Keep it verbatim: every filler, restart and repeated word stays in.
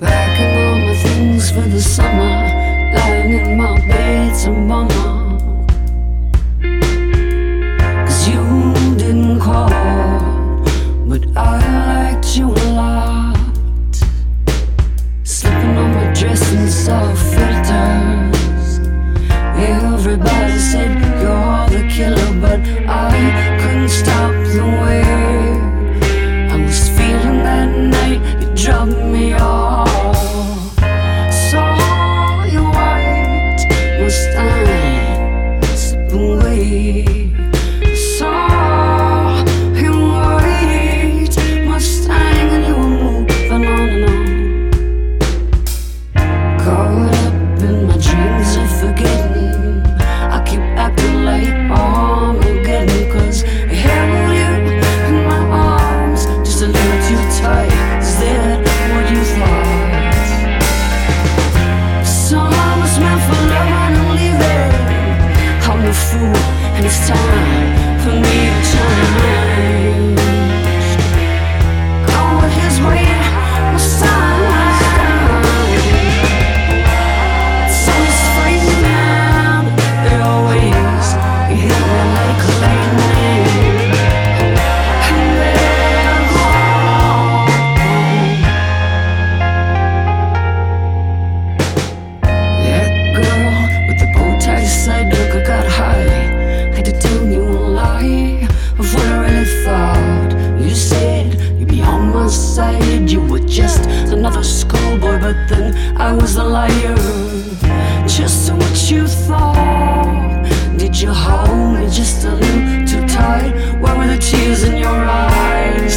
Packing all my things for the summer, lying in my bed some bummer. Cause you didn't call, but I liked you a lot. Slipping on my dress and soft filters. Everybody said you're the killer, but I couldn't stop the way I was feeling that night you dropped me off. Saw your white Mustang slip away. Saw your white Mustang and you were moving on and on. Caught up in my dreams of forgetting. I keep acting like Armageddon, cause I held you in my arms just a little too tight. Is that what you thought? Summer was meant for loving and leaving. I'm a fool and it's time for me to change. Go his way, Mustang. Sun's freezing down your ways. You hit me like lightning, and then gone. That girl with the bow tie side look, I got high. Had to tell you a lie of what I really thought. You said you'd be on my side. You were just another schoolboy, but then I was a liar. Just what you thought. Did you hold me just a little too tight? Where were the tears in your eyes?